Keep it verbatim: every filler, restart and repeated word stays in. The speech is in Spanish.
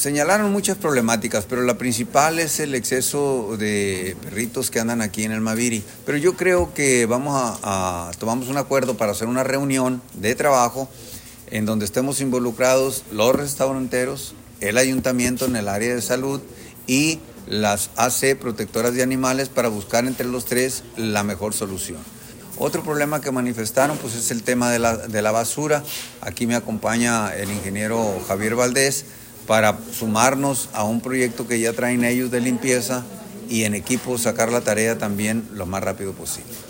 Señalaron muchas problemáticas, pero la principal es el exceso de perritos que andan aquí en el Maviri. Pero yo creo que vamos a, a tomamos un acuerdo para hacer una reunión de trabajo en donde estemos involucrados los restauranteros, el ayuntamiento en el área de salud y las A C protectoras de animales para buscar entre los tres la mejor solución. Otro problema que manifestaron pues es el tema de la, de la basura. Aquí me acompaña el ingeniero Javier Valdés para sumarnos a un proyecto que ya traen ellos de limpieza y en equipo sacar la tarea también lo más rápido posible.